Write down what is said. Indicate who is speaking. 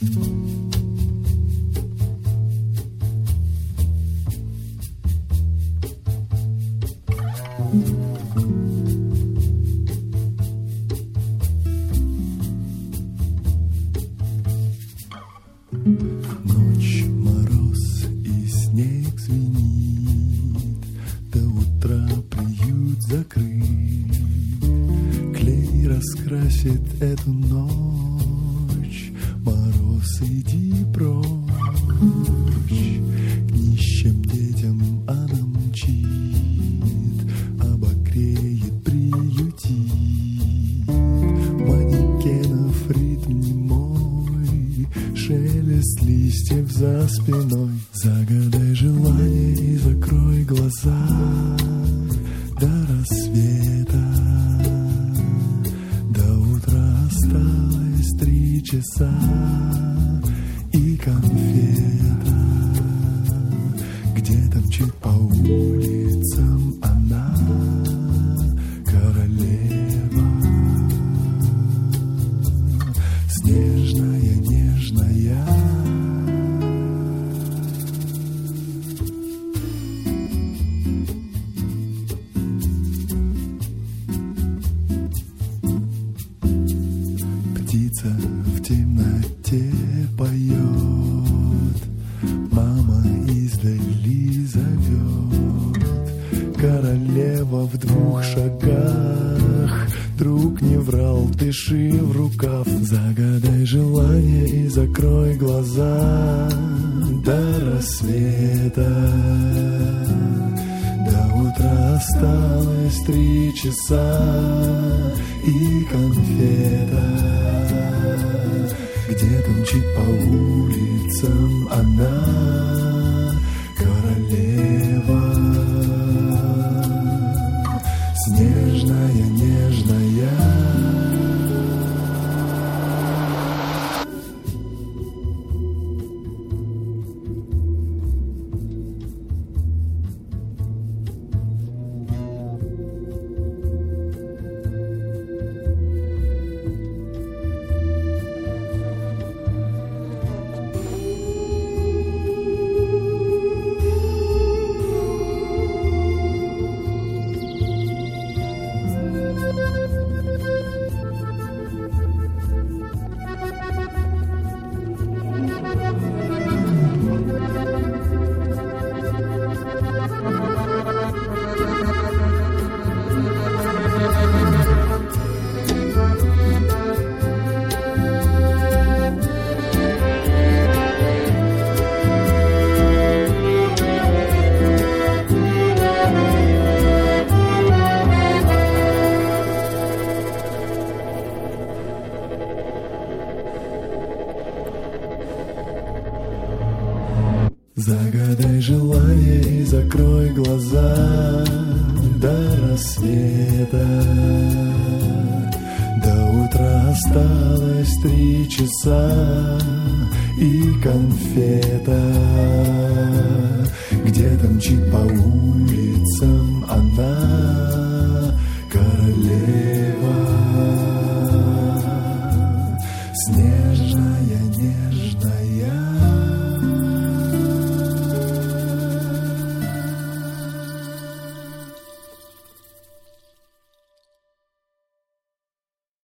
Speaker 1: Ночь, мороз и снег звенит, до утра приют закрыт. Клей раскрасит эту ночь, мороз, иди прочь. К нищим детям она мчит, обогреет, приютит. Манекенов ритм немой, шелест листьев за спиной. Загадай желание и закрой глаза до рассвета. До утра осталось 3 часа и конфета. Где-то мчит по улицам она, королева. Снежная, нежная. Птица в темноте поет, мама издали зовет. Королева в 2 шагах, друг не врал, дыши в рукав. Загадай желание и закрой глаза до рассвета. До утра осталось 3 часа и конфета. Где-то мчит по улицам она, королева. Снежная, нежная. Загадай желание и закрой глаза до рассвета. До утра осталось 3 часа и конфета. Где-то мчит по улицам она, королева. Снег